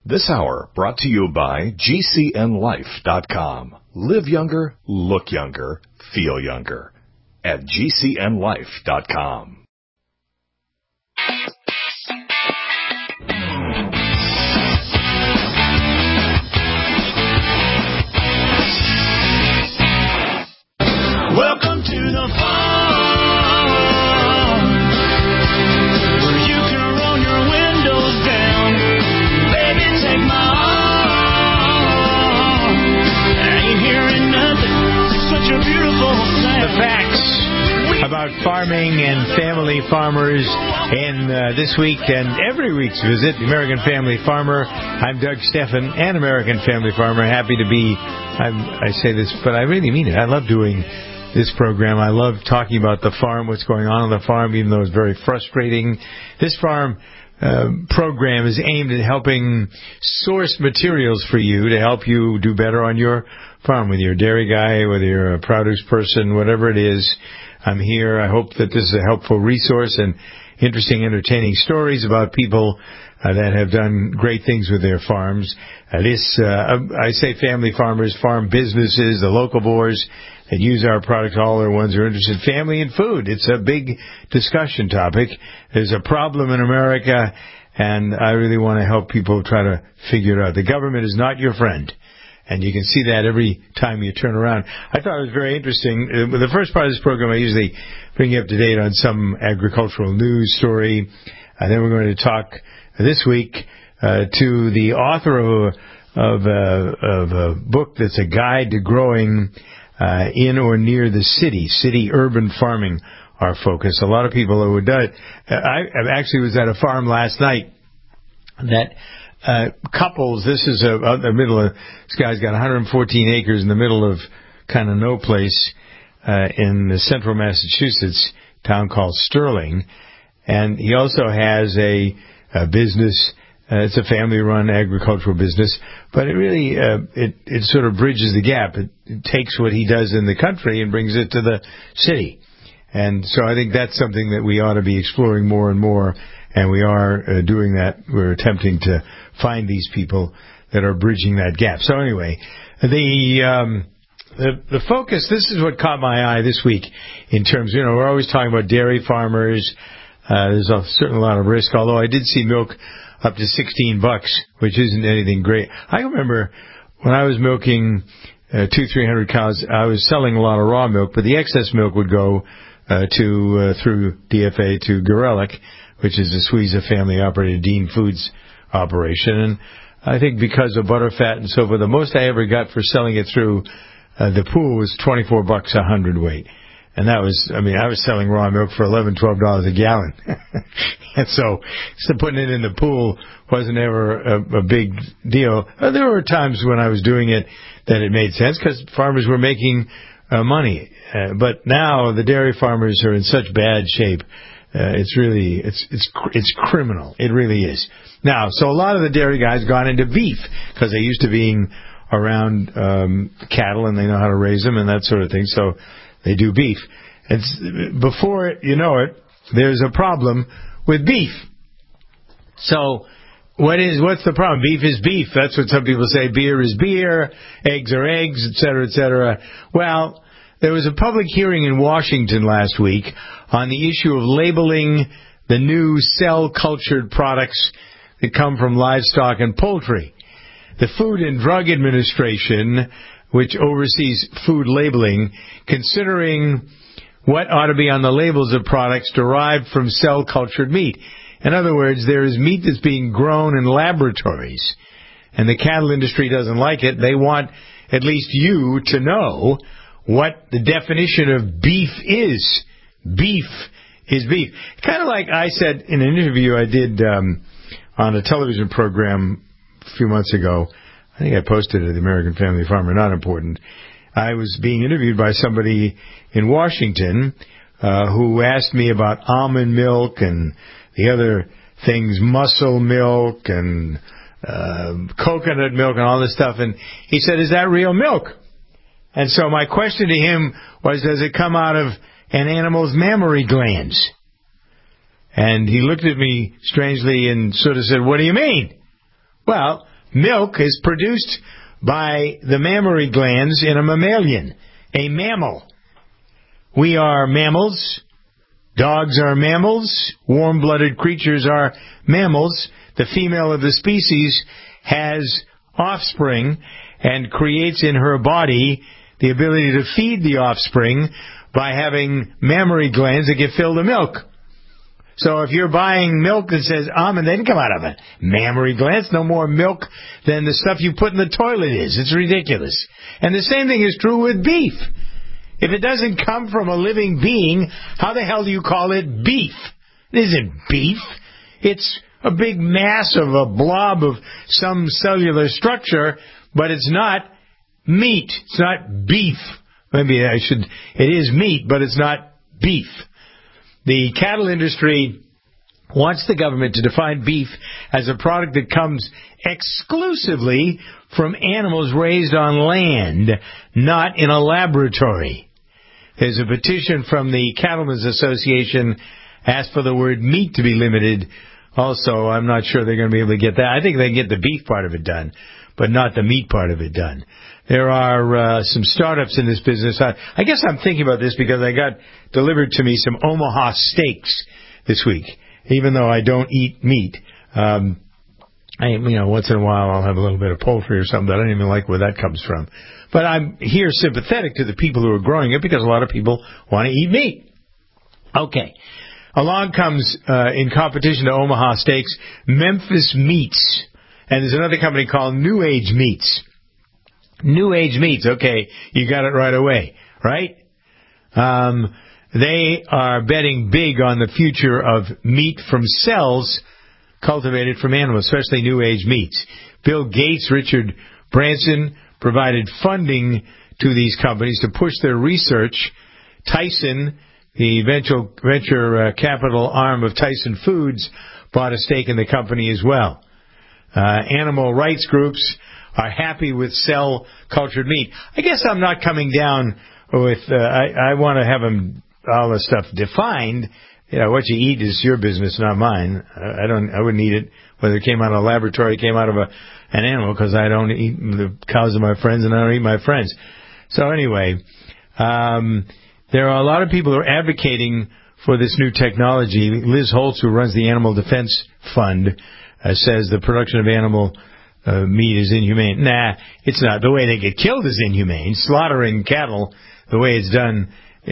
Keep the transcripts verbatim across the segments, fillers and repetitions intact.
This hour brought to you by G C N life dot com. Live younger, look younger, feel younger at G C N life dot com. Welcome to the farm, where you can roll your windows down. Baby, take my arm. I ain't hearing nothing. Such a beautiful sound. The facts about farming and family farmers in uh, this week and every week's visit, the American Family Farmer. I'm Doug Steffen, an American Family Farmer. Happy to be, I'm, I say this, but I really mean it. I love doing this program. I love talking about the farm, what's going on on the farm, even though it's very frustrating. This farm uh, program is aimed at helping source materials for you to help you do better on your farm, whether you're a dairy guy, whether you're a produce person, whatever it is. I'm here. I hope that this is a helpful resource and interesting, entertaining stories about people uh, that have done great things with their farms. Uh, this, uh, I say family farmers, farm businesses, the local boards that use our product, all are ones who are interested in family and food. It's a big discussion topic. There's a problem in America, and I really want to help people try to figure it out. The government is not your friend. And you can see that every time you turn around. I thought it was very interesting. Uh, the first part of this program, I usually bring you up to date on some agricultural news story. And then we're going to talk this week uh, to the author of, of, uh, of a book that's a guide to growing uh, in or near the city, city-urban farming, our focus. A lot of people who do it. I actually was at a farm last night that Uh, couples, this is a, a, the middle of, this guy's got one hundred fourteen acres in the middle of kind of no place, uh, in central Massachusetts, town called Sterling. And he also has a, a business, uh, it's a family-run agricultural business, but it really, uh, it, it sort of bridges the gap. It, it takes what he does in the country and brings it to the city. And so I think that's something that we ought to be exploring more and more. And we are uh, doing that. We're attempting to find these people that are bridging that gap. So anyway, the um, the, the focus, this is what caught my eye this week in terms, you know, we're always talking about dairy farmers. Uh, there's a certain lot of risk, although I did see milk up to sixteen bucks, which isn't anything great. I remember when I was milking uh, two, three hundred cows, I was selling a lot of raw milk, but the excess milk would go uh, to uh, through D F A to Gorelick, which is the Squeeza family-operated Dean Foods operation. And I think because of butterfat and so forth, the most I ever got for selling it through uh, the pool was twenty-four bucks a hundredweight. And that was, I mean, I was selling raw milk for eleven, twelve dollars a gallon. And so, so putting it in the pool wasn't ever a, a big deal. Uh, there were times when I was doing it that it made sense because farmers were making uh, money. Uh, but now the dairy farmers are in such bad shape. Uh, it's really, it's, it's, it's criminal. It really is. Now, so a lot of the dairy guys gone into beef because they're used to being around, um, cattle and they know how to raise them and that sort of thing. So they do beef. It's, before you know it, there's a problem with beef. So what is, what's the problem? Beef is beef. That's what some people say. Beer is beer. Eggs are eggs, et cetera, et cetera. Well, there was a public hearing in Washington last week on the issue of labeling the new cell-cultured products that come from livestock and poultry. The Food and Drug Administration, which oversees food labeling, considering what ought to be on the labels of products derived from cell-cultured meat. In other words, there is meat that's being grown in laboratories, and the cattle industry doesn't like it. They want at least you to know what the definition of beef is. Beef is beef. Kind of like I said in an interview I did um, on a television program a few months ago. I think I posted it at the American Family Farmer, not important. I was being interviewed by somebody in Washington uh, who asked me about almond milk and the other things, muscle milk and uh, coconut milk and all this stuff. And he said, is that real milk? And so my question to him was, does it come out of an animal's mammary glands? And he looked at me strangely and sort of said, what do you mean? Well, Milk is produced by the mammary glands in a mammalian, a mammal. We are mammals. Dogs are mammals. Warm-blooded creatures are mammals. The female of the species has offspring and creates in her body the ability to feed the offspring by having mammary glands that get filled with milk. So if you're buying milk that says almond, they didn't come out of a mammary gland. It's no more milk than the stuff you put in the toilet is. It's ridiculous. And the same thing is true with beef. If it doesn't come from a living being, how the hell do you call it beef? It isn't beef. It's a big mass of a blob of some cellular structure, but it's not meat. It's not beef. Maybe I should, it is meat, but it's not beef. The cattle industry wants the government to define beef as a product that comes exclusively from animals raised on land, not in a laboratory. There's a petition from the Cattlemen's Association asked for the word meat to be limited. Also, I'm not sure they're going to be able to get that. I think they can get the beef part of it done, but not the meat part of it done. There are uh, some startups in this business. I, I guess I'm thinking about this because I got delivered to me some Omaha steaks this week, even though I don't eat meat. Um, I, you know, once in a while I'll have a little bit of poultry or something. I don't even like where that comes from. But I'm here sympathetic to the people who are growing it because a lot of people want to eat meat. Okay. Along comes, uh, in competition to Omaha Steaks, Memphis Meats. And there's another company called New Age Meats. New Age Meats. Okay, you got it right away, right? Um, they are betting big on the future of meat from cells cultivated from animals, especially New Age Meats. Bill Gates, Richard Branson provided funding to these companies to push their research. Tyson, the venture, venture uh, capital arm of Tyson Foods, bought a stake in the company as well. Uh, animal rights groups are happy with cell-cultured meat. I guess I'm not coming down with, uh, I, I want to have them, all the stuff defined. You know, what you eat is your business, not mine. I, I don't, I wouldn't eat it, whether it came out of a laboratory, came out of a, an animal, because I don't eat the cows of my friends and I don't eat my friends. So anyway, um, there are a lot of people who are advocating for this new technology. Liz Holtz, who runs the Animal Defense Fund, uh, says the production of animal uh, meat is inhumane. Nah, it's not. The way they get killed is inhumane. Slaughtering cattle, the way it's done,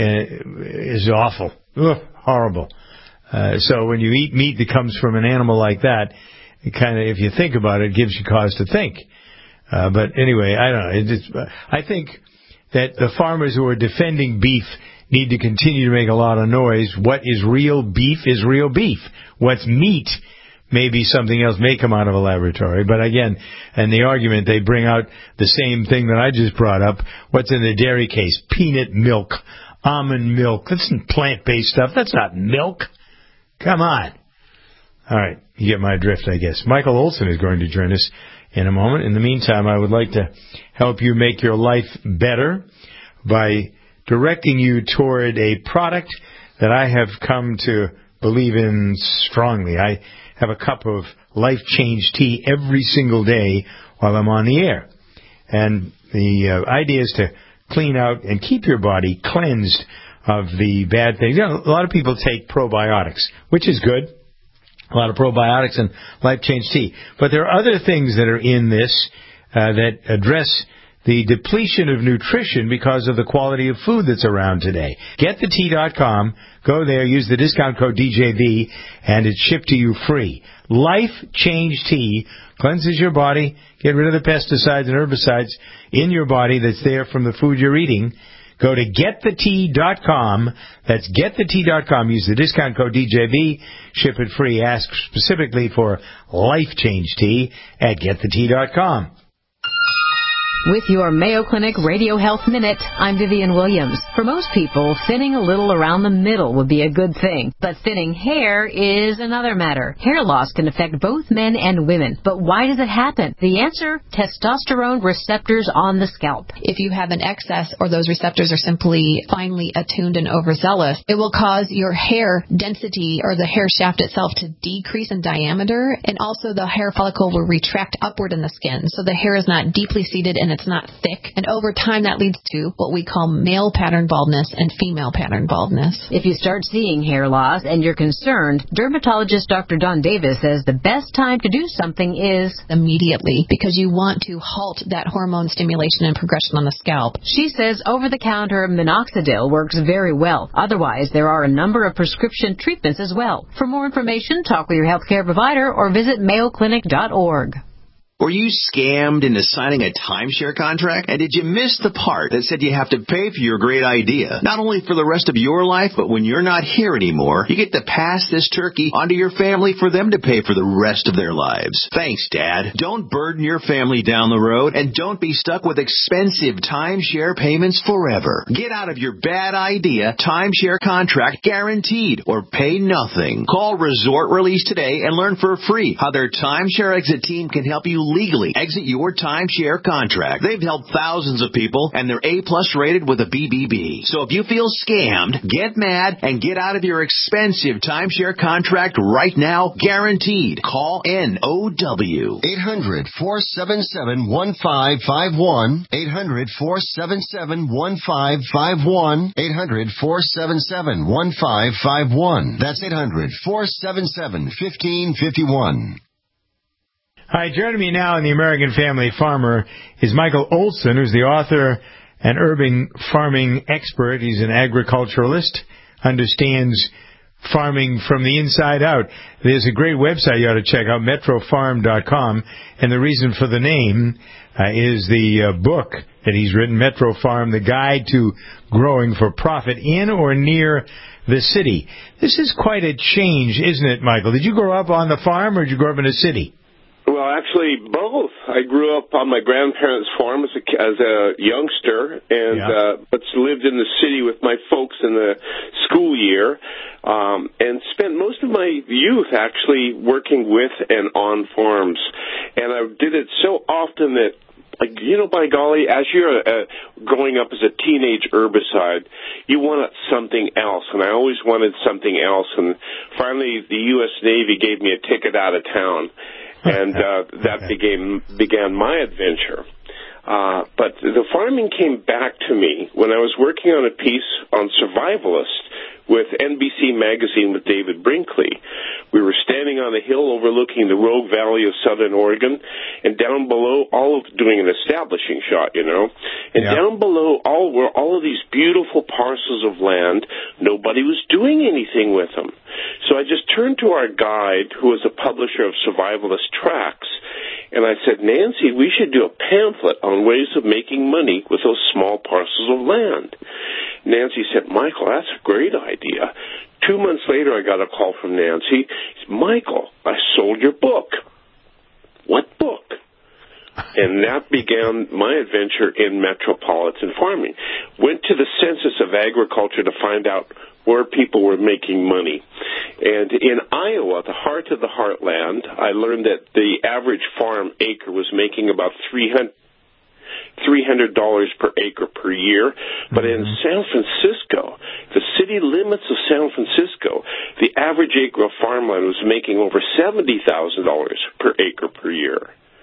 uh, is awful. Ugh, horrible. Uh, so when you eat meat that comes from an animal like that, it kind of, if you think about it, it gives you cause to think. Uh, but anyway, I don't know. It's, uh, I think that the farmers who are defending beef need to continue to make a lot of noise. What is real beef is real beef. What's meat may be something else, may come out of a laboratory. But again, in the argument, they bring out the same thing that I just brought up. What's in the dairy case? Peanut milk, almond milk. That's plant-based stuff. That's not milk. Come on. All right, you get my drift, I guess. Michael Olson is going to join us in a moment. In the meantime, I would like to help you make your life better by directing you toward a product that I have come to believe in strongly. I have a cup of Life Change tea every single day while I'm on the air. And the uh, idea is to clean out and keep your body cleansed of the bad things. You know, a lot of people take probiotics, which is good. A lot of probiotics and Life Change tea. But there are other things that are in this uh, that address the depletion of nutrition because of the quality of food that's around today. get the tea dot com. Go there, use the discount code D J V, and it's shipped to you free. Life Change Tea cleanses your body, get rid of the pesticides and herbicides in your body that's there from the food you're eating. Go to get the tea dot com. That's get the tea dot com. Use the discount code D J V. Ship it free. Ask specifically for Life Change Tea at get the tea dot com. With your Mayo Clinic Radio Health Minute, I'm Vivian Williams. For most people, thinning a little around the middle would be a good thing. But thinning hair is another matter. Hair loss can affect both men and women. But why does it happen? The answer, testosterone receptors on the scalp. If you have an excess or those receptors are simply finely attuned and overzealous, it will cause your hair density or the hair shaft itself to decrease in diameter. And also the hair follicle will retract upward in the skin. So the hair is not deeply seated and it's not thick. And over time, that leads to what we call male pattern baldness and female pattern baldness. If you start seeing hair loss and you're concerned, dermatologist Doctor Dawn Davis says the best time to do something is immediately, because you want to halt that hormone stimulation and progression on the scalp. She says over-the-counter minoxidil works very well. Otherwise, there are a number of prescription treatments as well. For more information, talk with your healthcare provider or visit mayo clinic dot org. Were you scammed into signing a timeshare contract? And did you miss the part that said you have to pay for your great idea? Not only for the rest of your life, but when you're not here anymore, you get to pass this turkey onto your family for them to pay for the rest of their lives. Thanks, Dad. Don't burden your family down the road, and don't be stuck with expensive timeshare payments forever. Get out of your bad idea timeshare contract guaranteed, or pay nothing. Call Resort Release today and learn for free how their timeshare exit team can help you legally exit your timeshare contract. They've helped thousands of people, and they're A-plus rated with a B B B. So if you feel scammed, get mad and get out of your expensive timeshare contract right now, guaranteed. Call N O W. eight hundred, four seven seven, one five five one. eight hundred, four seven seven, one five five one. eight hundred, four seven seven, one five five one. That's eight hundred, four seven seven, one five five one. Hi, joining me now in the American Family Farmer is Michael Olson, who's the author and urban farming expert. He's an agriculturalist, understands farming from the inside out. There's a great website you ought to check out, metro farm dot com, and the reason for the name uh, is the uh, book that he's written, Metro Farm, The Guide to Growing for Profit in or Near the City. This is quite a change, isn't it, Michael? Did you grow up on the farm or did you grow up in a city? Well, actually, both. I grew up on my grandparents' farm as a, as a youngster, and yeah. uh, but lived in the city with my folks in the school year, um, and spent most of my youth actually working with and on farms. And I did it so often that, like, you know, by golly, as you're uh, growing up as a teenage herbicide, you wanted something else, and I always wanted something else. And finally, the U S Navy gave me a ticket out of town. And uh, that began began my adventure. Uh, but the farming came back to me when I was working on a piece on Survivalist with N B C Magazine with David Brinkley. We were standing on a hill overlooking the Rogue Valley of southern Oregon, and down below, all of doing an establishing shot, you know, and yeah. down below all were all of these beautiful parcels of land. Nobody was doing anything with them. So I just turned to our guide, who was a publisher of Survivalist Tracts, and I said, Nancy, we should do a pamphlet on ways of making money with those small parcels of land. Nancy said, Michael, that's a great idea. Two months later, I got a call from Nancy. Michael, I sold your book. What book? And that began my adventure in metropolitan farming. Went to the Census of Agriculture to find out where people were making money. And in Iowa, the heart of the heartland, I learned that the average farm acre was making about three hundred dollars per acre per year. But mm-hmm. in San Francisco, the city limits of San Francisco, the average acre of farmland was making over seventy thousand dollars per acre per year.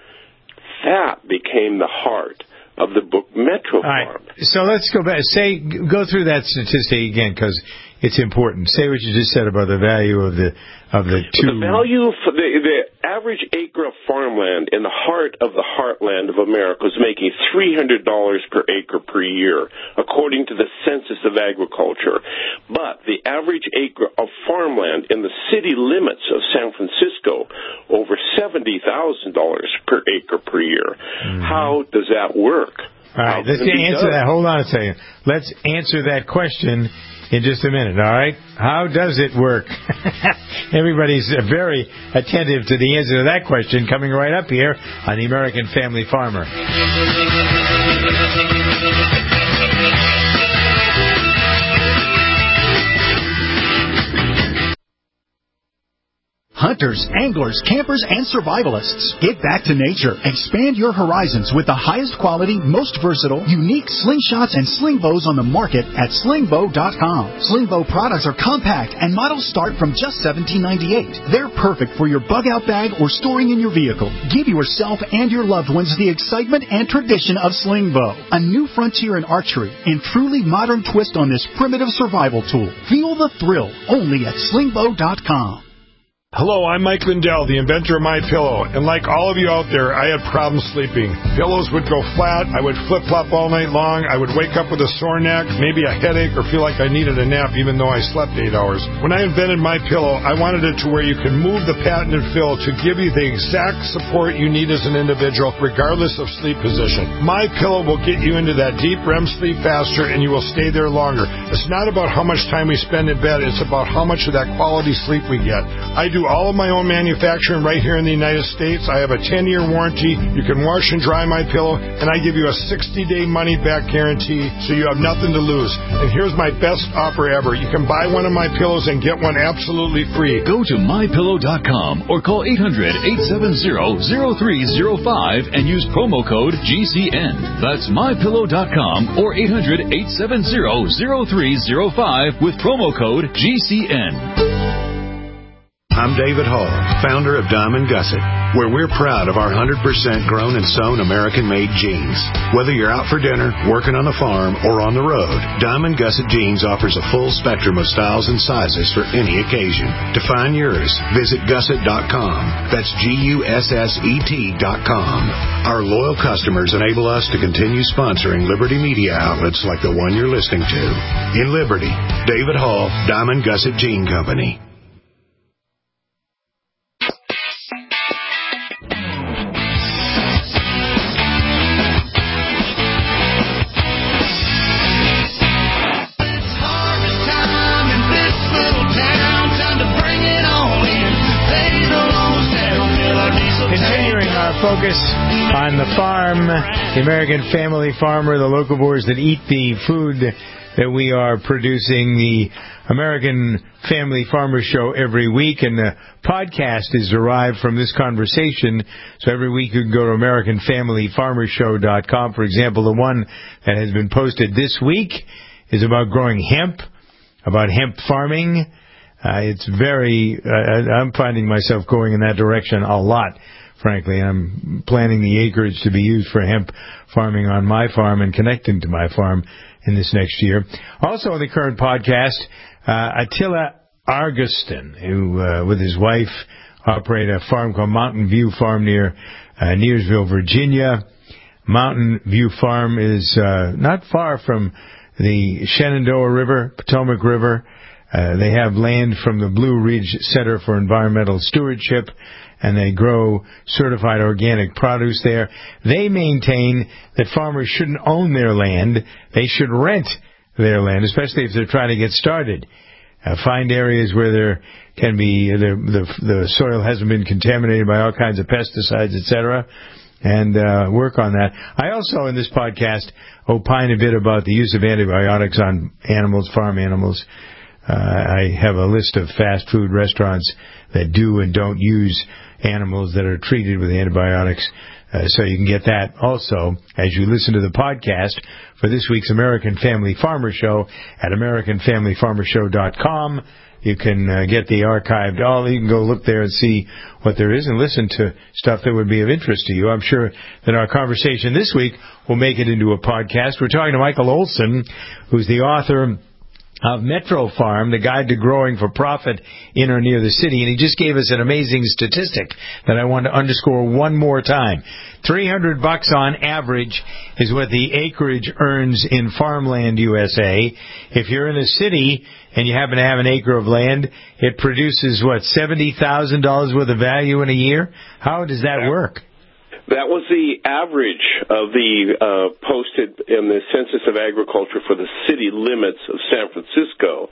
That became the heart of the book Metro Farm. Right. So let's go back. Say, go through that statistic again, because it's important. Say what you just said about the value of the of the two. The value for the, the average acre of farmland in the heart of the heartland of America was making three hundred dollars per acre per year, according to the Census of Agriculture. But the average acre of farmland in the city limits of San Francisco, over seventy thousand dollars per acre per year. Mm-hmm. How does that work? All right, let's answer that. Hold on a second. Let's answer that question in just a minute, all right? How does it work? Everybody's very attentive to the answer to that question coming right up here on the American Family Farmer. Hunters, anglers, campers, and survivalists. Get back to nature. Expand your horizons with the highest quality, most versatile, unique slingshots and sling bows on the market at sling bow dot com. Sling bow products are compact and models start from just seventeen ninety-eight. They're perfect for your bug-out bag or storing in your vehicle. Give yourself and your loved ones the excitement and tradition of sling bow. A new frontier in archery and truly modern twist on this primitive survival tool. Feel the thrill only at sling bow dot com. Hello, I'm Mike Lindell, the inventor of MyPillow, and like all of you out there, I had problems sleeping. Pillows would go flat, I would flip-flop all night long, I would wake up with a sore neck, maybe a headache, or feel like I needed a nap even though I slept eight hours. When I invented MyPillow, I wanted it to where you can move the patented fill to give you the exact support you need as an individual, regardless of sleep position. MyPillow will get you into that deep R E M sleep faster, and you will stay there longer. It's not about how much time we spend in bed, it's about how much of that quality sleep we get. I do all of my own manufacturing right here in the United States. I have a ten-year warranty. You can wash and dry my pillow, and I give you a sixty-day money-back guarantee, so you have nothing to lose. And here's my best offer ever. You can buy one of my pillows and get one absolutely free. Go to my pillow dot com or call eight hundred, eight seven zero, zero three zero five and use promo code G C N. That's my pillow dot com or eight hundred, eight seven zero, zero three zero five with promo code G C N. I'm David Hall, founder of Diamond Gusset, where we're proud of our one hundred percent grown and sewn American-made jeans. Whether you're out for dinner, working on the farm, or on the road, Diamond Gusset Jeans offers a full spectrum of styles and sizes for any occasion. To find yours, visit gusset dot com. That's G U S S E T dot com. Our loyal customers enable us to continue sponsoring Liberty media outlets like the one you're listening to. In Liberty, David Hall, Diamond Gusset Jean Company. Focus on the farm, the American Family Farmer, the locavores that eat the food that we are producing, the American Family Farmer Show every week, and the podcast is derived from this conversation. So every week you can go to American Family Farmer Show dot com. For example, the one that has been posted this week is about growing hemp, about hemp farming. Uh, it's very, uh, I'm finding myself going in that direction a lot. Frankly, I'm planning the acreage to be used for hemp farming on my farm and connecting to my farm in this next year. Also on the current podcast, uh, Attila Argustin, who uh, with his wife operate a farm called Mountain View Farm near uh, Nearsville, Virginia. Mountain View Farm is uh, not far from the Shenandoah River, Potomac River. Uh, they have land from the Blue Ridge Center for Environmental Stewardship, and they grow certified organic produce there. They maintain that farmers shouldn't own their land. They should rent their land, especially if they're trying to get started. Uh, find areas where there can be the, the the soil hasn't been contaminated by all kinds of pesticides, et cetera, and uh, work on that. I also, in this podcast, opine a bit about the use of antibiotics on animals, farm animals. Uh, I have a list of fast food restaurants that do and don't use animals that are treated with antibiotics. Uh, so you can get that also as you listen to the podcast for this week's American Family Farmer Show at American Family Farmer Show dot com. You can uh, get the archived all. You can go look there and see what there is and listen to stuff that would be of interest to you. I'm sure that our conversation this week will make it into a podcast. We're talking to Michael Olson, who's the author of Metro Farm, the guide to growing for profit in or near the city. And he just gave us an amazing statistic that I want to underscore one more time. three hundred bucks on average is what the acreage earns in Farmland U S A. If you're in a city and you happen to have an acre of land, it produces, what, seventy thousand dollars worth of value in a year? How does that work? That was the average of the uh, posted in the Census of Agriculture for the city limits of San Francisco.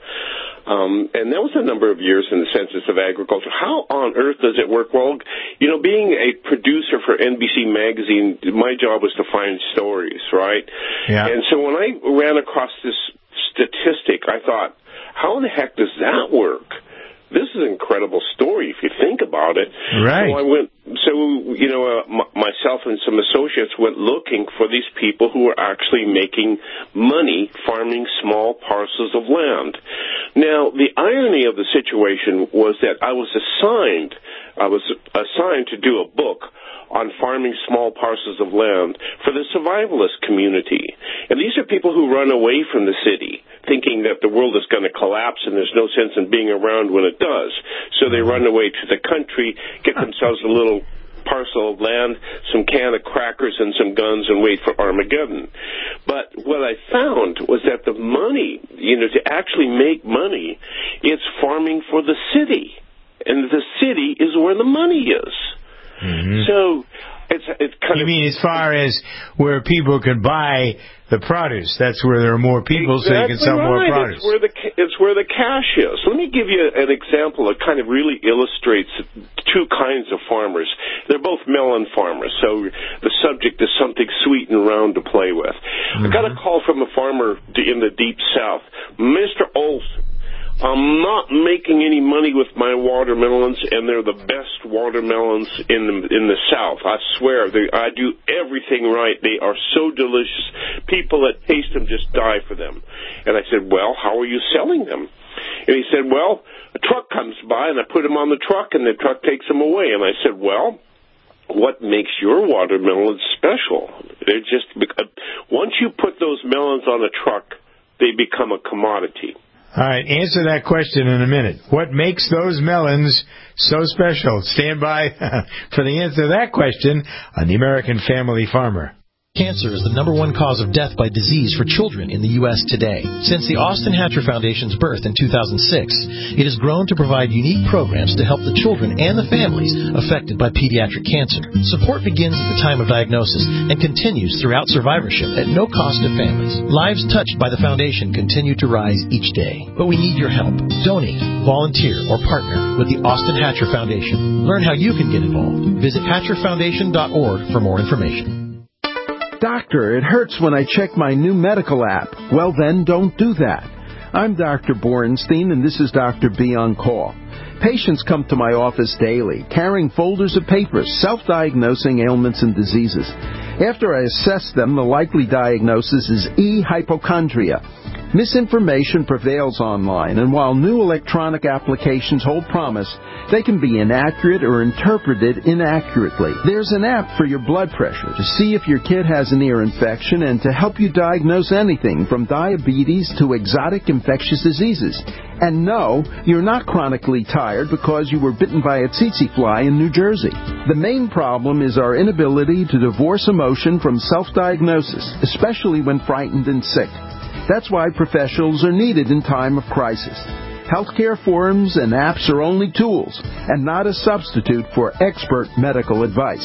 Um, and that was a number of years in the Census of Agriculture. How on earth does it work? Well, you know, being a producer for N B C Magazine, my job was to find stories, right? Yeah. And so when I ran across this statistic, I thought, how in the heck does that work? This is an incredible story if you think about it. Right. So I went, so, you know, uh, m- myself and some associates went looking for these people who were actually making money farming small parcels of land. Now, the irony of the situation was that I was assigned, I was assigned to do a book on farming small parcels of land for the survivalist community. And these are people who run away from the city, thinking that the world is going to collapse and there's no sense in being around when it does. So they run away to the country, get themselves a little parcel of land, some can of crackers and some guns, and wait for Armageddon. But what I found was that the money, you know, to actually make money, it's farming for the city. And the city is where the money is. Mm-hmm. So it's it's kind you of. You mean as far as where people can buy the produce? That's where there are more people, exactly so you can sell right. more produce. It's where the it's where the cash is. Let me give you an example that kind of really illustrates two kinds of farmers. They're both melon farmers, so the subject is something sweet and round to play with. Mm-hmm. I got a call from a farmer in the deep south, Mister Olson. I'm not making any money with my watermelons, and they're the best watermelons in the in the South. I swear, they, I do everything right. They are so delicious. People that taste them just die for them. And I said, well, how are you selling them? And he said, well, a truck comes by, and I put them on the truck, and the truck takes them away. And I said, well, what makes your watermelons special? They're just once you put those melons on a truck, they become a commodity. All right, answer that question in a minute. What makes those melons so special? Stand by for the answer to that question on The American Family Farmer. Cancer is the number one cause of death by disease for children in the U S today. Since the Austin Hatcher Foundation's birth in two thousand six, it has grown to provide unique programs to help the children and the families affected by pediatric cancer. Support begins at the time of diagnosis and continues throughout survivorship at no cost to families. Lives touched by the foundation continue to rise each day. But we need your help. Donate, volunteer, or partner with the Austin Hatcher Foundation. Learn how you can get involved. Visit hatcher foundation dot org for more information. Doctor, it hurts when I check my new medical app. Well, then, don't do that. I'm Doctor Borenstein, and this is Doctor B on Call. Patients come to my office daily, carrying folders of papers, self-diagnosing ailments and diseases. After I assess them, the likely diagnosis is E. hypochondria. Misinformation prevails online, and while new electronic applications hold promise, they can be inaccurate or interpreted inaccurately. There's an app for your blood pressure to see if your kid has an ear infection and to help you diagnose anything from diabetes to exotic infectious diseases. And no, you're not chronically tired because you were bitten by a tsetse fly in New Jersey. The main problem is our inability to divorce emotion from self-diagnosis, especially when frightened and sick. That's why professionals are needed in time of crisis. Healthcare forums and apps are only tools and not a substitute for expert medical advice.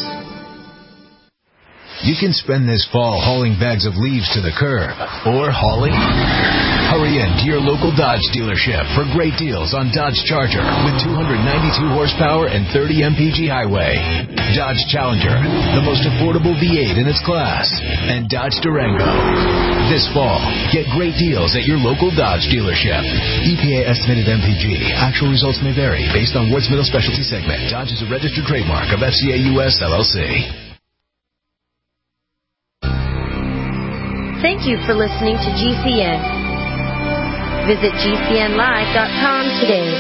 You can spend this fall hauling bags of leaves to the curb or hauling. Hurry in to your local Dodge dealership for great deals on Dodge Charger with two hundred ninety-two horsepower and thirty M P G highway, Dodge Challenger, the most affordable V eight in its class, and Dodge Durango. This fall, get great deals at your local Dodge dealership. E P A estimated M P G. Actual results may vary based on Ward's Middle Specialty segment. Dodge is a registered trademark of F C A U S L L C. Thank you for listening to G C N. Visit G C N live dot com today.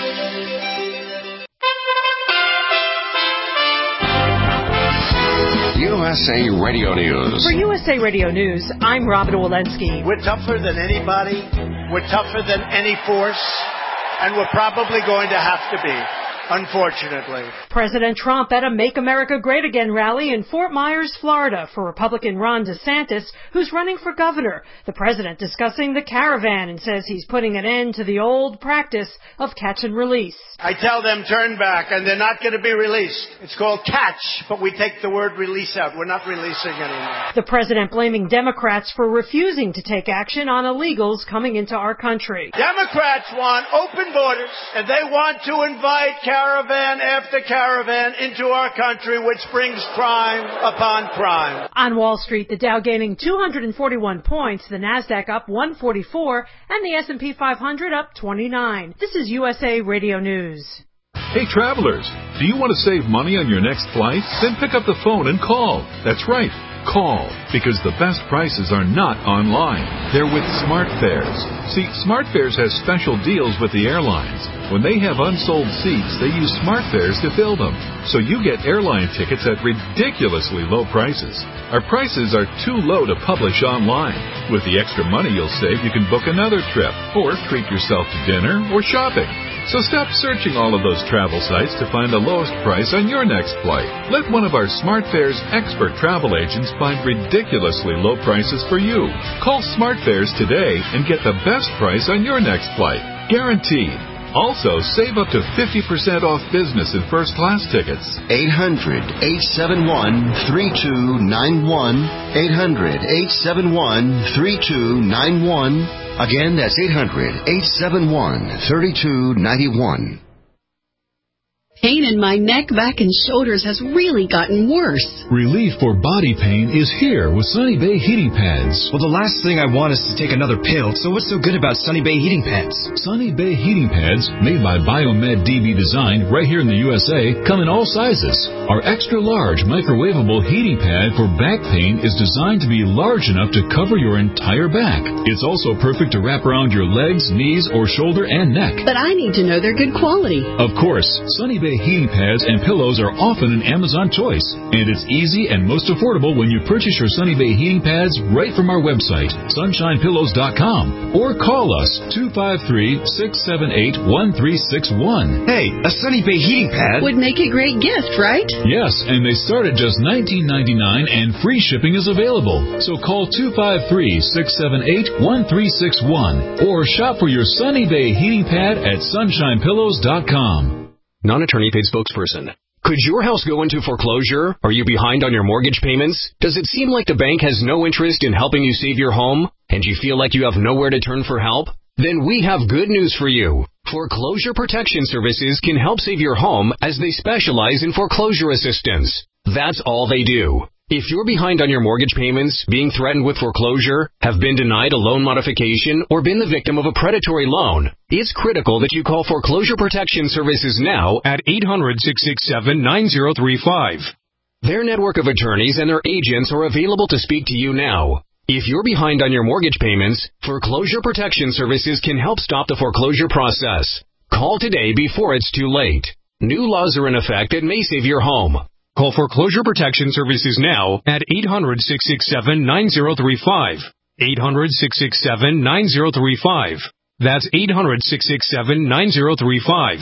U S A Radio News. For U S A Radio News, I'm Robin Walensky. We're tougher than anybody. We're tougher than any force. And we're probably going to have to be. unfortunately. President Trump at a Make America Great Again rally in Fort Myers, Florida, for Republican Ron DeSantis, who's running for governor. The president discussing the caravan and says he's putting an end to the old practice of catch and release. I tell them turn back, and they're not going to be released. It's called catch, but we take the word release out. We're not releasing anymore. The president blaming Democrats for refusing to take action on illegals coming into our country. Democrats want open borders, and they want to invite caravan after caravan into our country, which brings crime upon crime. On Wall Street, the Dow gaining two hundred forty-one points, the Nasdaq up one forty-four, and the S and P five hundred up twenty-nine. This is U S A Radio News. Hey travelers, do you want to save money on your next flight? Then pick up the phone and call. That's right, call, because the best prices are not online. They're with SmartFares. See, SmartFares has special deals with the airlines. When they have unsold seats, they use SmartFares to fill them. So you get airline tickets at ridiculously low prices. Our prices are too low to publish online. With the extra money you'll save, you can book another trip, or treat yourself to dinner or shopping. So stop searching all of those travel sites to find the lowest price on your next flight. Let one of our SmartFares expert travel agents find ridiculously low prices for you. Call SmartFares today and get the best price on your next flight. Guaranteed. Also, save up to fifty percent off business and first class tickets. eight hundred, eight seven one, three two nine one. eight hundred, eight seven one, three two nine one. Again, that's eight hundred, eight seven one, three two nine one. Pain in my neck, back, and shoulders has really gotten worse. Relief for body pain is here with Sunny Bay Heating Pads. Well, the last thing I want is to take another pill, so what's so good about Sunny Bay Heating Pads? Sunny Bay Heating Pads, made by Biomed D B Design right here in the U S A, come in all sizes. Our extra-large microwavable heating pad for back pain is designed to be large enough to cover your entire back. It's also perfect to wrap around your legs, knees, or shoulder and neck. But I need to know they're good quality. Of course, Sunny Bay heating pads and pillows are often an Amazon choice, and it's easy and most affordable when you purchase your Sunny Bay heating pads right from our website, sunshine pillows dot com, or call us two five three, six seven eight, one three six one. Hey, a Sunny Bay heating pad would make a great gift, right? Yes, and they start at just nineteen ninety-nine, and free shipping is available. So call two five three, six seven eight, one three six one, or shop for your Sunny Bay heating pad at sunshine pillows dot com. Non-attorney paid spokesperson. Could your house go into foreclosure? Are you behind on your mortgage payments? Does it seem like the bank has no interest in helping you save your home? And you feel like you have nowhere to turn for help? Then we have good news for you. Foreclosure Protection Services can help save your home as they specialize in foreclosure assistance. That's all they do. If you're behind on your mortgage payments, being threatened with foreclosure, have been denied a loan modification, or been the victim of a predatory loan, it's critical that you call Foreclosure Protection Services now at eight hundred, six six seven, nine zero three five. Their network of attorneys and their agents are available to speak to you now. If you're behind on your mortgage payments, Foreclosure Protection Services can help stop the foreclosure process. Call today before it's too late. New laws are in effect that may save your home. Call Foreclosure Protection Services now at eight hundred, six six seven, nine zero three five. eight hundred, six six seven, nine zero three five. That's eight hundred, six six seven, nine zero three five.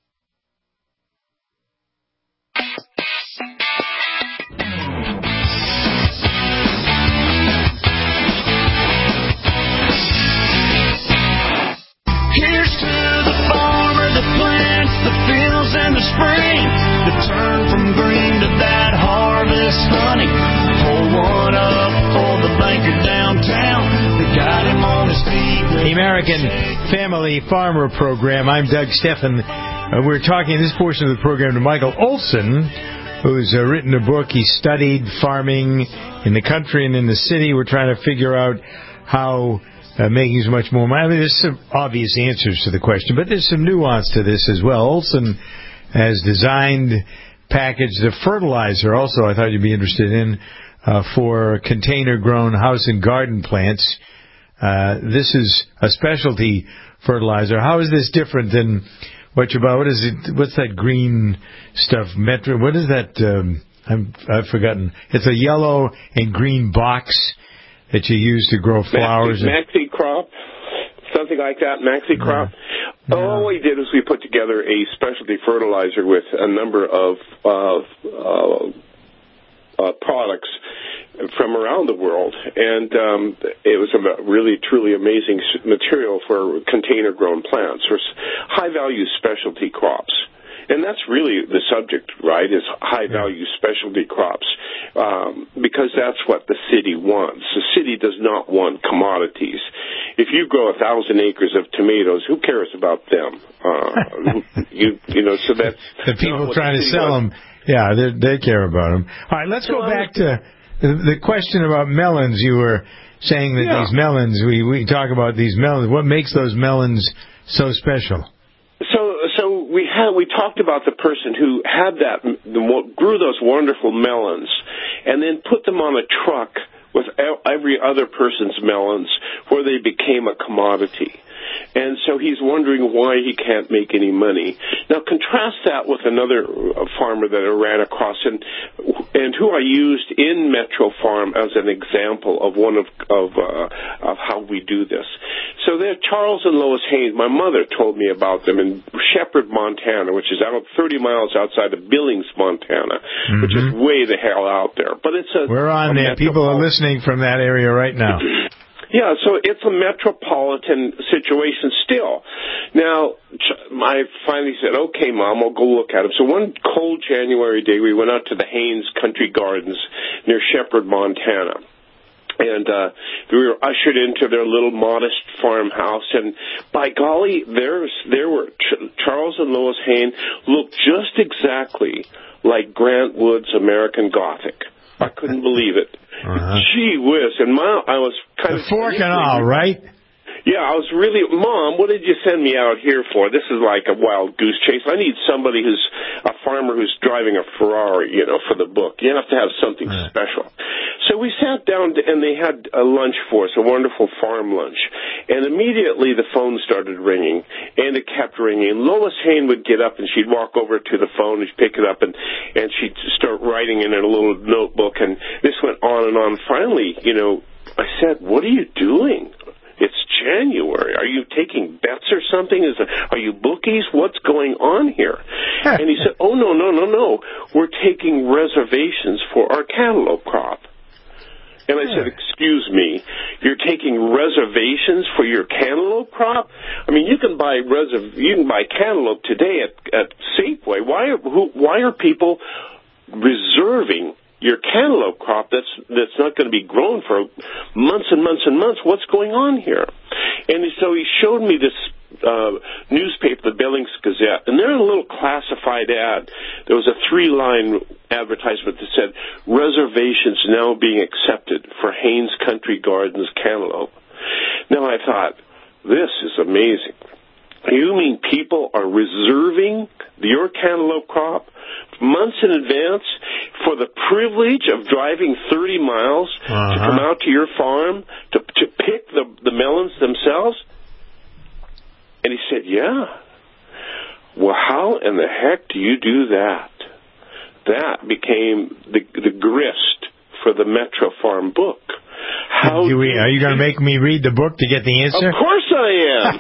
Here's to the farmer that plants the fields in the spring, that turn from green to that harvest honey. Pull one up for the banker downtown that got him on his feet. The American Family Farmer Program. I'm Doug Steffen. Uh, we're talking in this portion of the program to Michael Olson, who's uh, written a book. He studied farming in the country and in the city. We're trying to figure out how Uh, making as much more money. I mean, there's some obvious answers to the question, but there's some nuance to this as well. Olson has designed, packaged a fertilizer, also I thought you'd be interested in, uh, for container-grown house and garden plants. Uh, this is a specialty fertilizer. How is this different than what you're about? What is it? What's that green stuff? Metro? What is that? Um, I'm, I've forgotten. It's a yellow and green box that you use to grow flowers. Maxi, Maxi crop, something like that, Maxi crop. No. All we did is we put together a specialty fertilizer with a number of uh, uh, uh, products from around the world, and um, it was a really, truly amazing material for container-grown plants, or high-value specialty crops. And that's really the subject, right, is high-value specialty crops, um, because that's what the city wants. The city does not want commodities. If you grow a thousand acres of tomatoes, who cares about them? Uh, you, you know, so that's the people not trying the to sell wants. them. Yeah, they, they care about them. All right, let's go back to the, the question about melons. You were saying that Yeah. these melons, we, we talk about these melons. What makes those melons so special? So, so we had we talked about the person who had that grew those wonderful melons, and then put them on a truck with every other person's melons, where they became a commodity. And so he's wondering why he can't make any money. Now contrast that with another farmer that I ran across, and and who I used in Metro Farm as an example of one of of, uh, of how we do this. So there, Charles and Lois Haynes. My mother told me about them in Shepherd, Montana, which is out thirty miles outside of Billings, Montana, mm-hmm. which is way the hell out there. But it's a we're on there. People are listening from that area right now. Yeah, so it's a metropolitan situation still. Now, I finally said, okay, Mom, I'll go look at them. So one cold January day, we went out to the Haynes Country Gardens near Shepherd, Montana. And uh, we were ushered into their little modest farmhouse, and by golly, there's, there were Ch- Charles and Lois Haynes looked just exactly like Grant Wood's American Gothic. I couldn't believe it. Uh-huh. Gee whiz. And Mom, I was kind the of... fork and all, right? Yeah, I was really... Mom, what did you send me out here for? This is like a wild goose chase. I need somebody who's a farmer who's driving a Ferrari, you know, for the book. You have to have something right. special. So we sat down, to, and they had a lunch for us, a wonderful farm lunch. And immediately the phone started ringing, and it kept ringing. And Lois Haynes would get up, and she'd walk over to the phone, and she'd pick it up, and, and she'd start writing in a little notebook. And this went on and on. Finally, you know, I said, what are you doing? It's January. Are you taking bets or something? Is it, are you bookies? What's going on here? And he said, oh, no, no, no, no. We're taking reservations for our cantaloupe crop. And I said, excuse me, you're taking reservations for your cantaloupe crop? I mean, you can buy reserv- you can buy cantaloupe today at, at Safeway. Why are, who, why are people reserving your cantaloupe crop that's that's not going to be grown for months and months and months? What's going on here? And so he showed me this uh, newspaper, the Billings Gazette, and there in a little classified ad, there was a three-line advertisement that said, reservations now being accepted for Haynes Country Gardens cantaloupe. Now I thought, this is amazing. You mean people are reserving your cantaloupe crop months in advance for the privilege of driving thirty miles uh-huh. to come out to your farm to to pick the, the melons themselves? And he said, yeah. Well, how in the heck do you do that? That became the, the grist for the Metro Farm book. How do we, are you going to make me read the book to get the answer? Of course I am.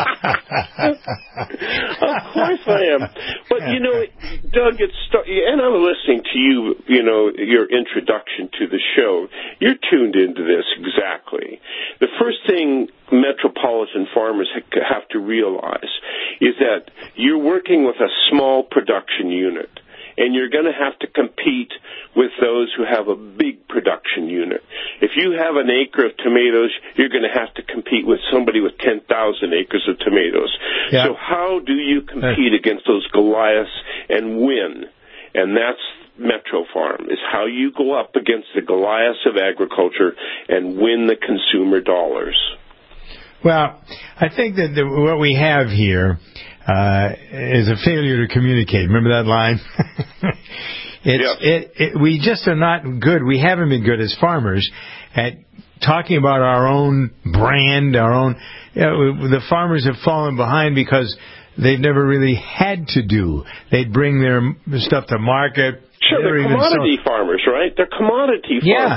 Of course I am. But, you know, Doug, it's start, and I'm listening to you, you know, your introduction to the show. You're tuned into this exactly. The first thing metropolitan farmers have to realize is that you're working with a small production unit. And you're going to have to compete with those who have a big production unit. If you have an acre of tomatoes, you're going to have to compete with somebody with ten thousand acres of tomatoes. Yeah. So how do you compete against those Goliaths and win? And that's Metro Farm, is how you go up against the Goliaths of agriculture and win the consumer dollars. Well, I think that the, what we have here uh, is a failure to communicate. Remember that line? it's, yeah. it, it, we just are not good. We haven't been good as farmers at talking about our own brand, our own. You know, the farmers have fallen behind because they've never really had to do. They'd bring their stuff to market. Sure, they're commodity so, farmers, right? They're commodity yeah. farmers.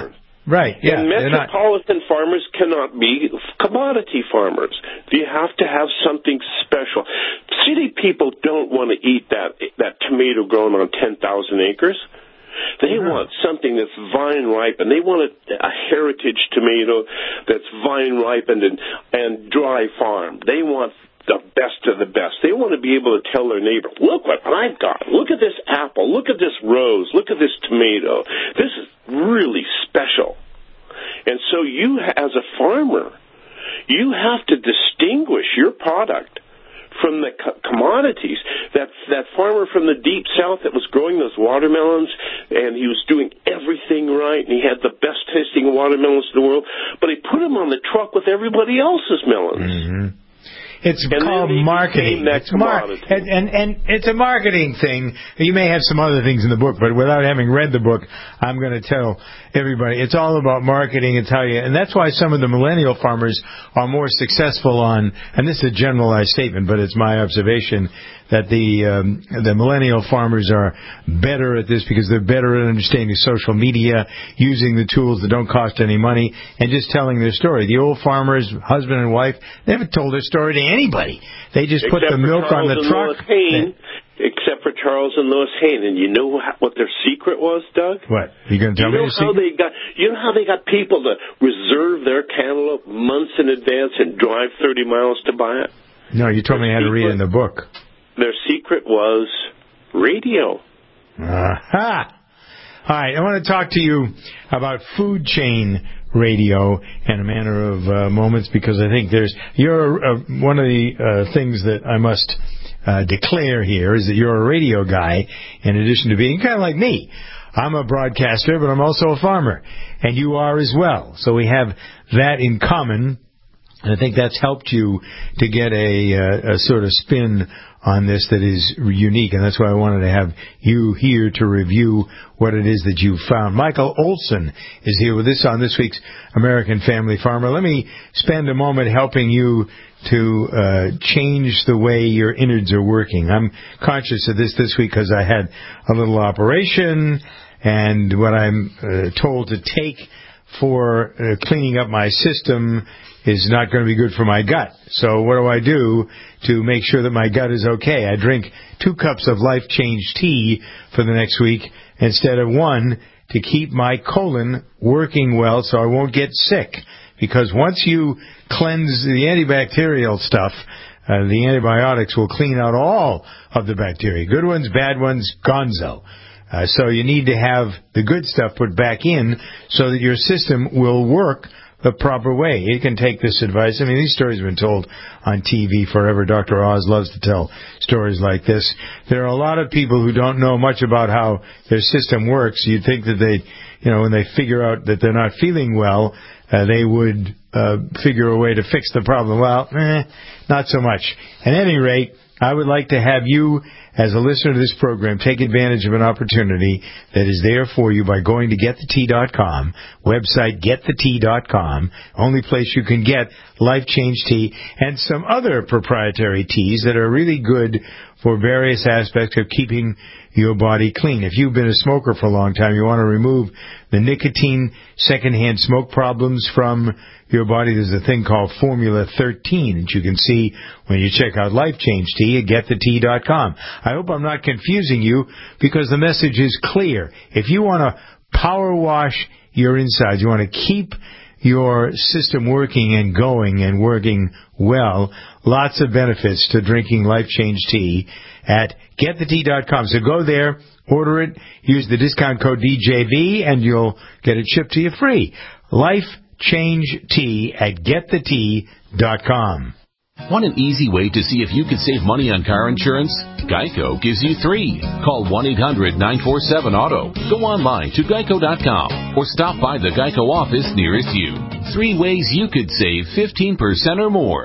Right, yeah. And metropolitan not... farmers cannot be commodity farmers. You have to have something special. City people don't want to eat that that tomato grown on ten thousand acres. They mm-hmm. want something that's vine ripened. They want a, a heritage tomato that's vine ripened and, and dry farmed. They want the best of the best. They want to be able to tell their neighbor, look what I've got. Look at this apple. Look at this rose. Look at this tomato. This is really special. And so you, as a farmer, you have to distinguish your product from the co- commodities. That that farmer from the deep south that was growing those watermelons, and he was doing everything right, and he had the best tasting watermelons in the world, but he put them on the truck with everybody else's melons. Mm-hmm. It's and called marketing. It's mar- and, and, and it's a marketing thing. You may have some other things in the book, but without having read the book, I'm going to tell everybody it's all about marketing. It's how you, and that's why some of the millennial farmers are more successful on, and this is a generalized statement, but it's my observation, that the um, the millennial farmers are better at this because they're better at understanding social media, using the tools that don't cost any money, and just telling their story. The old farmers, husband and wife, they haven't told their story to anybody. They just except put the milk on the truck. Hayne, except for Charles and Lois Hayne. And you know what their secret was, Doug? What? You going to tell you know me the how secret? they got, you know how they got people to reserve their cantaloupe months in advance and drive thirty miles to buy it? No, you told their me I had to read it in the book. Their secret was radio. Aha! All right, I want to talk to you about food chain radio in a manner of uh, moments, because I think there's you're uh, one of the uh, things that I must uh, declare here is that you're a radio guy in addition to being kind of like me. I'm a broadcaster, but I'm also a farmer, and you are as well. So we have that in common. And I think that's helped you to get a, uh, a sort of spin on this that is unique, and that's why I wanted to have you here to review what it is that you found. Michael Olson is here with us on this week's American Family Farmer. Let me spend a moment helping you to uh, change the way your innards are working. I'm conscious of this this week because I had a little operation, and what I'm uh, told to take for uh, cleaning up my system is not going to be good for my gut. So what do I do to make sure that my gut is okay? I drink two cups of Life Change tea for the next week instead of one to keep my colon working well so I won't get sick. Because once you cleanse the antibacterial stuff, uh, the antibiotics will clean out all of the bacteria. Good ones, bad ones, gonzo. Uh, so you need to have the good stuff put back in so that your system will work the proper way. You can take this advice. I mean, these stories have been told on T V forever. Doctor Oz loves to tell stories like this. There are a lot of people who don't know much about how their system works. You'd think that they, you know, when they figure out that they're not feeling well, uh, they would uh, figure a way to fix the problem. Well, eh, not so much. At any rate, I would like to have you, as a listener to this program, take advantage of an opportunity that is there for you by going to get the tea dot com, website get the tea dot com, only place you can get Life Change tea and some other proprietary teas that are really good for various aspects of keeping your body clean. If you've been a smoker for a long time, you want to remove the nicotine, secondhand smoke problems from your body. There's a thing called Formula thirteen that you can see when you check out Life Change tea at get the tea dot com. I hope I'm not confusing you, because the message is clear. If you want to power wash your insides, you want to keep your system working and going and working well, lots of benefits to drinking Life Change tea at get the tea dot com. So go there, order it, use the discount code D J V, and you'll get it shipped to you free. Life Change tea at get the tea dot com. Want an easy way to see if you could save money on car insurance? Geico gives you three. Call one eight hundred nine four seven auto. Go online to geico dot com or stop by the Geico office nearest you. Three ways you could save fifteen percent or more.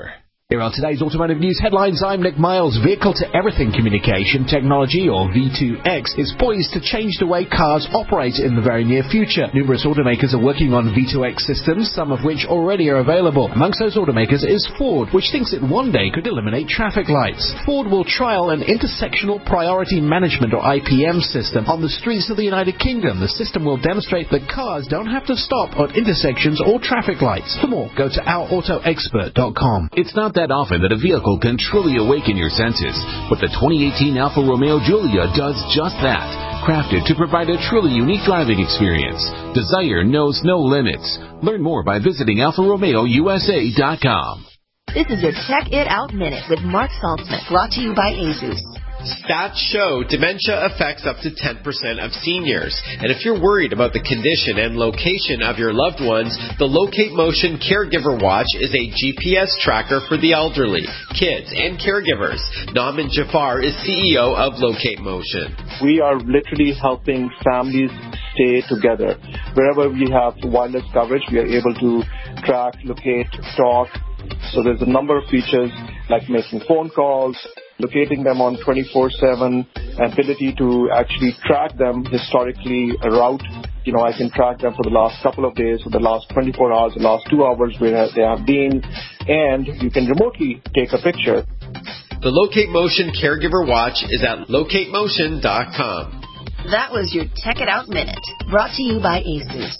Here are today's automotive news headlines. I'm Nick Miles. Vehicle-to-everything communication technology, or V two X, is poised to change the way cars operate in the very near future. Numerous automakers are working on V two X systems, some of which already are available. Amongst those automakers is Ford, which thinks it one day could eliminate traffic lights. Ford will trial an intersectional priority management, or I P M, system on the streets of the United Kingdom. The system will demonstrate that cars don't have to stop at intersections or traffic lights. For more, go to our auto expert dot com. It's not that often that a vehicle can truly awaken your senses, but the twenty eighteen Alfa Romeo Giulia does just that. Crafted to provide a truly unique driving experience. Desire knows no limits. Learn more by visiting alfa romeo u s a dot com. This is your Check It Out Minute with Mark Saltzman, brought to you by Asus. Stats show dementia affects up to ten percent of seniors. And if you're worried about the condition and location of your loved ones, the Locate Motion Caregiver Watch is a G P S tracker for the elderly, kids, and caregivers. Naman Jafar is C E O of Locate Motion. We are literally helping families stay together. Wherever we have wireless coverage, we are able to track, locate, talk. So there's a number of features like making phone calls, locating them on twenty-four seven, ability to actually track them historically, a route. You know, I can track them for the last couple of days, for the last twenty-four hours, the last two hours where they have been, and you can remotely take a picture. The Locate Motion Caregiver Watch is at locate motion dot com. That was your Check It Out Minute, brought to you by Asus.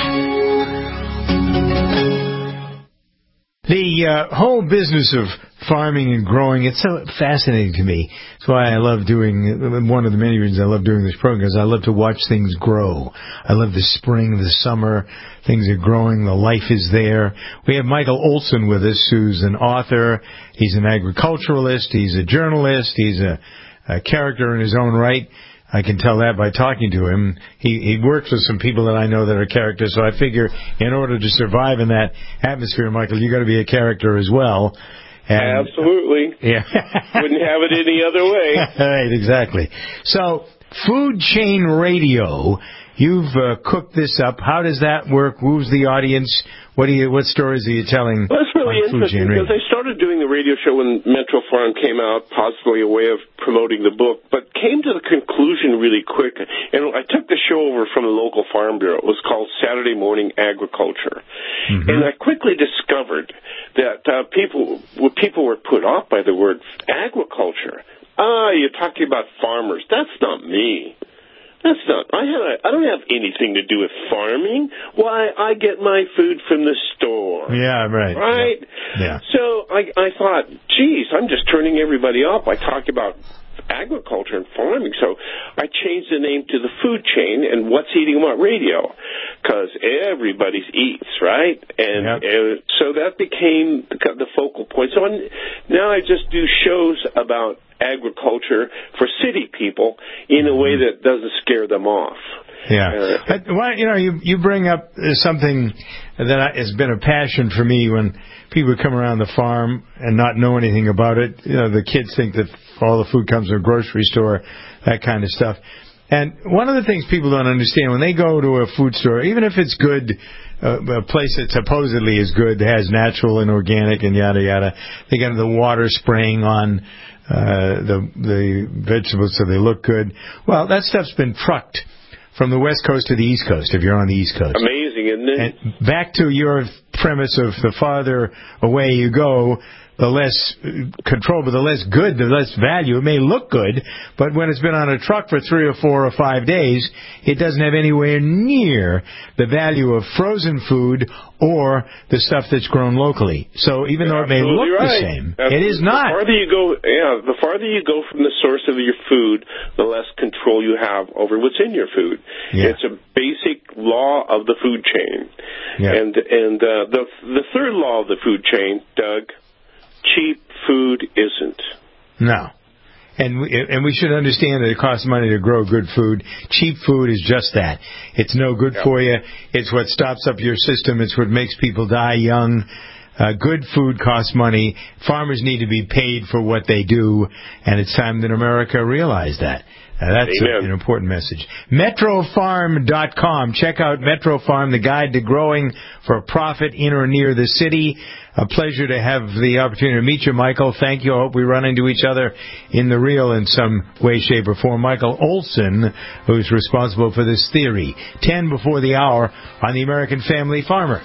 The uh, whole business of farming and growing, it's so fascinating to me. That's why I love doing, one of the many reasons I love doing this program, is I love to watch things grow. I love the spring, the summer, things are growing, the life is there. We have Michael Olson with us, who's an author. He's an agriculturalist. He's a journalist. He's a, a character in his own right. I can tell that by talking to him. He he works with some people that I know that are characters, so I figure in order to survive in that atmosphere, Michael, you got to be a character as well. And, Absolutely. Yeah. Wouldn't have it any other way. Right, exactly. So, Food Chain Radio, you've uh, cooked this up. How does that work? Who's the audience? What do you? What stories are you telling? Well, that's really interesting because I started doing the radio show when Metro Farm came out, possibly a way of promoting the book, but came to the conclusion really quick. And I took the show over from the local farm bureau. It was called Saturday Morning Agriculture, mm-hmm. and I quickly discovered that uh, people people were put off by the word agriculture. Ah, you're talking about farmers. That's not me. That's not, I, have, I don't have anything to do with farming. Why, I get my food from the store. Yeah, right. Right? Yeah. yeah. So I, I thought, geez, I'm just turning everybody off. I talk about agriculture and farming. So I changed the name to the Food Chain and What's Eating What Radio, because everybody eats, right? And, yep. and so that became the, the focal point. So I'm, now I just do shows about agriculture for city people in a way that doesn't scare them off. Yeah. Uh, well, you know, you you bring up something that has been a passion for me when people come around the farm and not know anything about it. You know, the kids think that all the food comes from a grocery store, that kind of stuff. And one of the things people don't understand, when they go to a food store, even if it's good, uh, a place that supposedly is good, has natural and organic and yada, yada, they get the water spraying on uh, the the vegetables so they look good. Well, that stuff's been trucked from the West Coast to the East Coast, if you're on the East Coast. Amazing, isn't it? And back to your premise of the farther away you go, the less control, but the less good, the less value. It may look good, but when it's been on a truck for three or four or five days, it doesn't have anywhere near the value of frozen food or the stuff that's grown locally. So even though it may look right. the same, Absolutely. It is not. The farther you go, yeah, the farther you go from the source of your food, the less control you have over what's in your food. Yeah. It's a basic law of the food chain. Yeah. And and uh, the the third law of the food chain, Doug, cheap food isn't. No. And we, and we should understand that it costs money to grow good food. Cheap food is just that. It's no good yep. for you. It's what stops up your system. It's what makes people die young. Uh, good food costs money. Farmers need to be paid for what they do, and it's time that America realized that. Uh, that's a, an important message. Metro Farm dot com. Check out Metro Farm, the guide to growing for profit in or near the city. A pleasure to have the opportunity to meet you, Michael. Thank you. I hope we run into each other in the real in some way, shape, or form. Michael Olson, who's responsible for this theory. Ten before the hour on the American Family Farmer.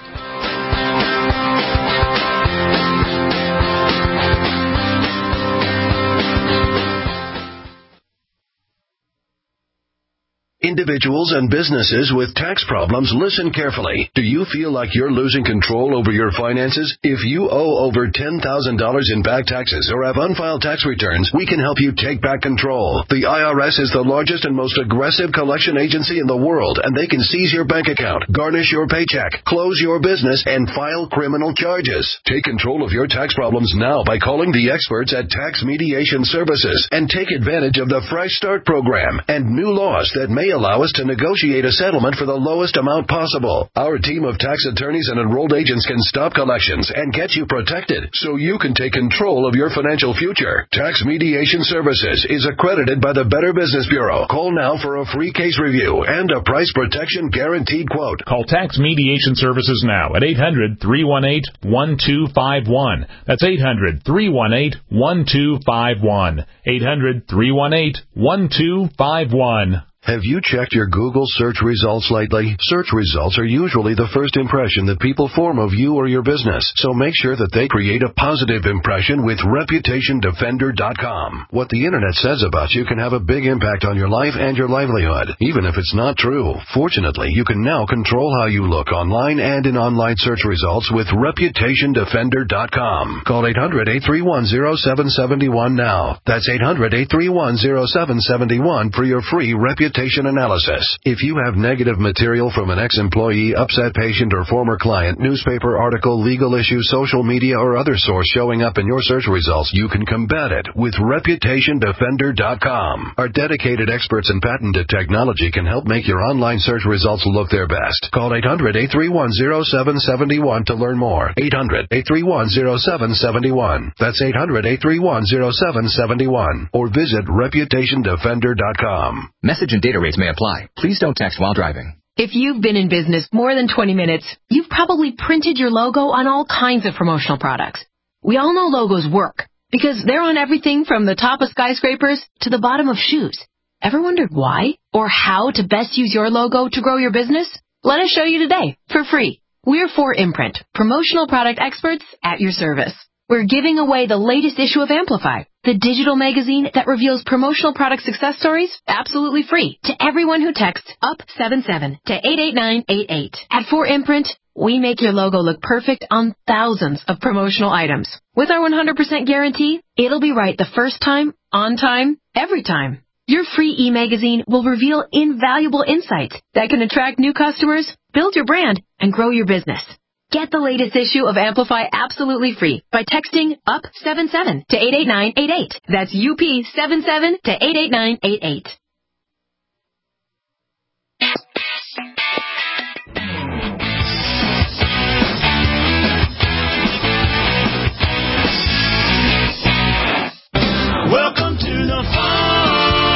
Individuals and businesses with tax problems, listen carefully. Do you feel like you're losing control over your finances? If you owe over ten thousand dollars in back taxes or have unfiled tax returns, we can help you take back control. The I R S is the largest and most aggressive collection agency in the world, and they can seize your bank account, garnish your paycheck, close your business, and file criminal charges. Take control of your tax problems now by calling the experts at Tax Mediation Services and take advantage of the Fresh Start program and new laws that may allow us to negotiate a settlement for the lowest amount possible. Our team of tax attorneys and enrolled agents can stop collections and get you protected so you can take control of your financial future. Tax Mediation Services is accredited by the Better Business Bureau. Call now for a free case review and a price protection guaranteed quote. Call Tax Mediation Services now at eight hundred, three one eight, one two five one. That's eight hundred, three one eight, one two five one. eight hundred, three one eight, one two five one. Have you checked your Google search results lately? Search results are usually the first impression that people form of you or your business, so make sure that they create a positive impression with Reputation Defender dot com. What the Internet says about you can have a big impact on your life and your livelihood, even if it's not true. Fortunately, you can now control how you look online and in online search results with Reputation Defender dot com. Call eight hundred, eight three one, zero seven seven one now. That's eight hundred, eight three one, zero seven seven one for your free Reputation analysis. If you have negative material from an ex-employee, upset patient, or former client, newspaper article, legal issue, social media, or other source showing up in your search results, you can combat it with Reputation Defender dot com. Our dedicated experts in patented technology can help make your online search results look their best. Call eight hundred, eight three one, zero seven seven one to learn more. eight hundred, eight three one, zero seven seven one. That's eight hundred, eight three one, zero seven seven one. Or visit Reputation Defender dot com. Message and data rates may apply. Please don't text while driving. If you've been in business more than twenty minutes, you've probably printed your logo on all kinds of promotional products. We all know logos work because they're on everything from the top of skyscrapers to the bottom of shoes. Ever wondered why or how to best use your logo to grow your business? Let us show you today for free. We're four Imprint, promotional product experts at your service. We're giving away the latest issue of Amplify, the digital magazine that reveals promotional product success stories absolutely free to everyone who texts up seven seven to eight eight nine eight eight. At four Imprint, we make your logo look perfect on thousands of promotional items. With our one hundred percent guarantee, it'll be right the first time, on time, every time. Your free e-magazine will reveal invaluable insights that can attract new customers, build your brand, and grow your business. Get the latest issue of Amplify absolutely free by texting up seven seven to eight eight nine eight eight. That's U P seven seven to eight eight nine eight eight. Welcome to the farm,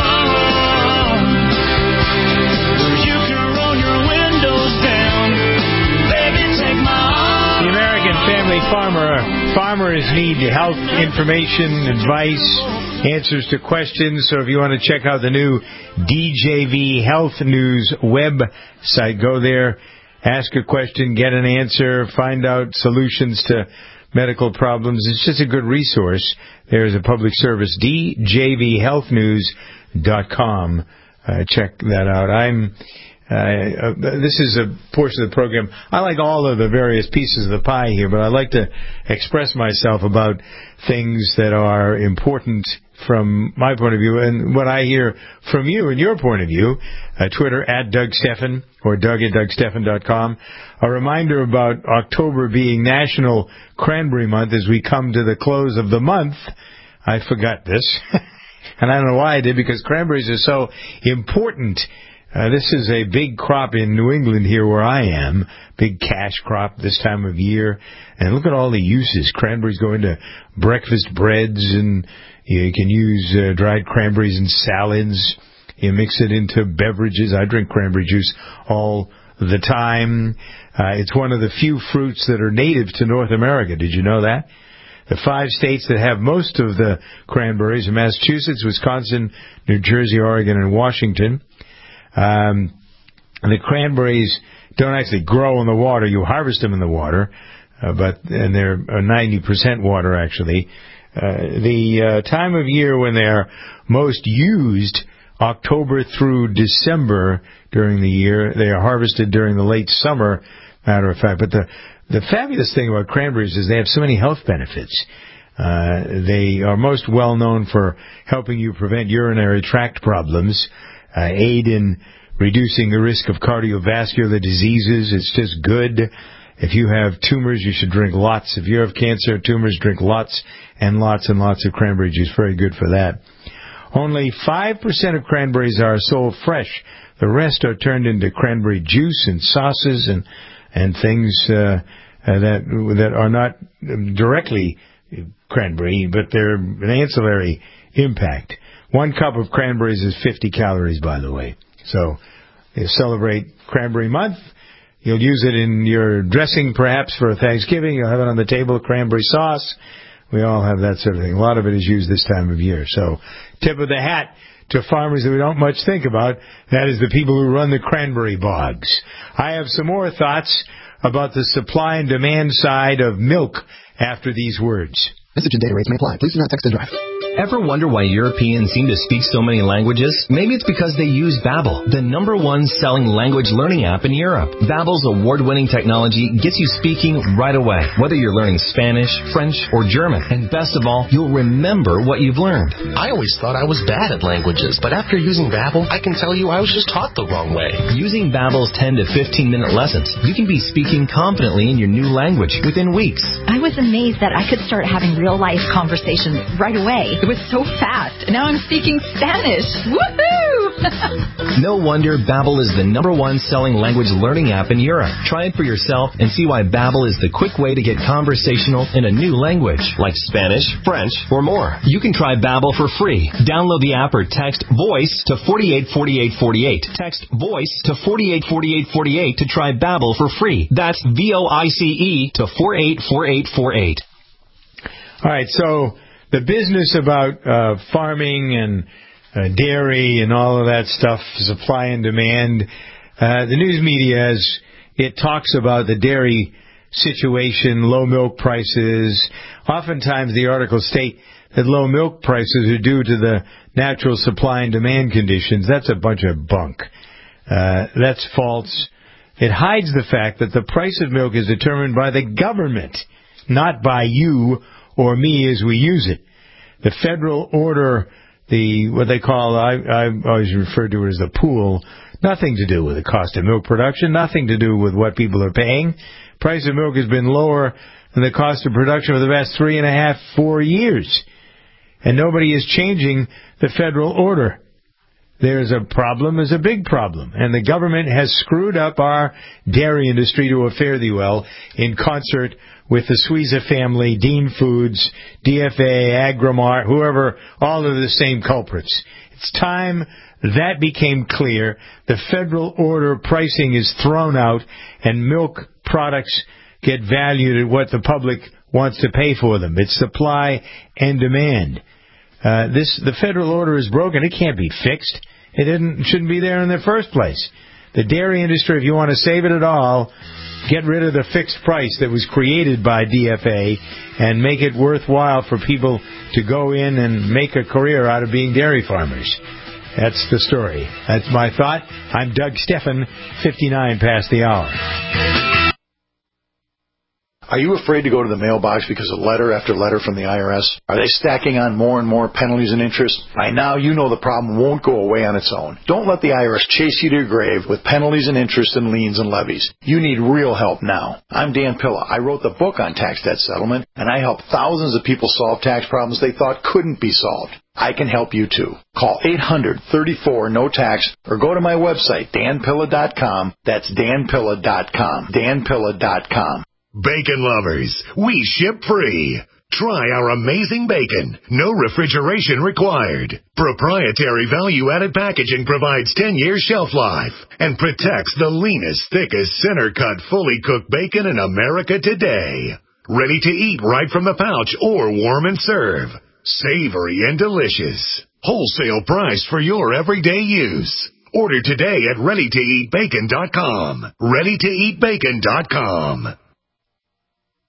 where you can roll your windows down. Baby, take my arm. The American Family Farmer. Farmers need health information, advice, answers to questions. So if you want to check out the new D J V Health News website, go there, ask a question, get an answer, find out solutions to medical problems. It's just a good resource. There's a public service, D J V health news dot com. Uh, check that out. I'm. Uh, uh, this is a portion of the program. I like all of the various pieces of the pie here, but I like to express myself about things that are important from my point of view and what I hear from you and your point of view. Uh, Twitter at Doug Stephan or Doug at Doug Stephan dot com. A reminder about October being National Cranberry Month as we come to the close of the month. I forgot this, and I don't know why I did, because cranberries are so important. Uh, this is a big crop in New England here where I am, big cash crop this time of year. And look at all the uses. Cranberries go into breakfast breads, and you can use uh, dried cranberries in salads. You mix it into beverages. I drink cranberry juice all the time. Uh, it's one of the few fruits that are native to North America. Did you know that? The five states that have most of the cranberries are Massachusetts, Wisconsin, New Jersey, Oregon, and Washington. Um, the cranberries don't actually grow in the water. You harvest them in the water, uh, but and they're ninety percent water, actually. Uh, the uh, time of year when they're most used, October through December during the year. They are harvested during the late summer, matter of fact. But the The fabulous thing about cranberries is they have so many health benefits. Uh, they are most well known for helping you prevent urinary tract problems, uh, aid in reducing the risk of cardiovascular diseases. It's just good. If you have tumors, you should drink lots. If you have cancer, tumors, drink lots and lots and lots of cranberry juice. Very good for that. Only five percent of cranberries are sold fresh. The rest are turned into cranberry juice and sauces and and things uh, uh, that that are not directly cranberry, but they're an ancillary impact. One cup of cranberries is fifty calories, by the way. So you celebrate Cranberry Month. You'll use it in your dressing, perhaps, for Thanksgiving. You'll have it on the table, cranberry sauce. We all have that sort of thing. A lot of it is used this time of year. So tip of the hat to farmers that we don't much think about. That is the people who run the cranberry bogs. I have some more thoughts about the supply and demand side of milk after these words. Message and data rates may apply. Please do not text and drive. Ever wonder why Europeans seem to speak so many languages? Maybe it's because they use Babbel, the number one selling language learning app in Europe. Babbel's award-winning technology gets you speaking right away, whether you're learning Spanish, French, or German. And best of all, you'll remember what you've learned. I always thought I was bad at languages, but after using Babbel, I can tell you I was just taught the wrong way. Using Babbel's ten to fifteen minute lessons, you can be speaking confidently in your new language within weeks. I was amazed that I could start having real-life conversations right away. It was so fast. Now I'm speaking Spanish. Woohoo! No wonder Babbel is the number one selling language learning app in Europe. Try it for yourself and see why Babbel is the quick way to get conversational in a new language, like Spanish, French, or more. You can try Babbel for free. Download the app or text VOICE to forty-eight forty-eight forty-eight. Text VOICE to forty-eight forty-eight forty-eight to try Babbel for free. That's V O I C E to four eight four eight four eight. All right, so the business about uh, farming and uh, dairy and all of that stuff, supply and demand, uh, the news media, as it talks about the dairy situation, low milk prices, oftentimes the articles state that low milk prices are due to the natural supply and demand conditions. That's a bunch of bunk. Uh, that's false. It hides the fact that the price of milk is determined by the government, not by you or me as we use it. The federal order, the what they call, I, I always refer to it as the pool, nothing to do with the cost of milk production, nothing to do with what people are paying. Price of milk has been lower than the cost of production for the past three and a half, four years. And nobody is changing the federal order. There's a problem, there's a big problem. And the government has screwed up our dairy industry to a fare thee well in concert with the Suiza family, Dean Foods, D F A, Agrimart, whoever, all of the same culprits. It's time that became clear. The federal order pricing is thrown out and milk products get valued at what the public wants to pay for them. It's supply and demand. Uh, this the federal order is broken. It can't be fixed. It didn't, shouldn't be there in the first place. The dairy industry, if you want to save it at all, get rid of the fixed price that was created by D F A and make it worthwhile for people to go in and make a career out of being dairy farmers. That's the story. That's my thought. I'm Doug Steffen, fifty-nine past the hour. Are you afraid to go to the mailbox because of letter after letter from the I R S? Are they stacking on more and more penalties and interest? By now, you know the problem won't go away on its own. Don't let the I R S chase you to your grave with penalties and interest and liens and levies. You need real help now. I'm Dan Pilla. I wrote the book on tax debt settlement, and I help thousands of people solve tax problems they thought couldn't be solved. I can help you too. Call eight hundred thirty-four no tax or go to my website, dan pilla dot com. That's dan pilla dot com. dan pilla dot com. Bacon lovers, we ship free. Try our amazing bacon. No refrigeration required. Proprietary value-added packaging provides ten years shelf life and protects the leanest, thickest, center-cut, fully cooked bacon in America today. Ready to eat right from the pouch or warm and serve. Savory and delicious. Wholesale price for your everyday use. Order today at ready to eat bacon dot com. ready to eat bacon dot com.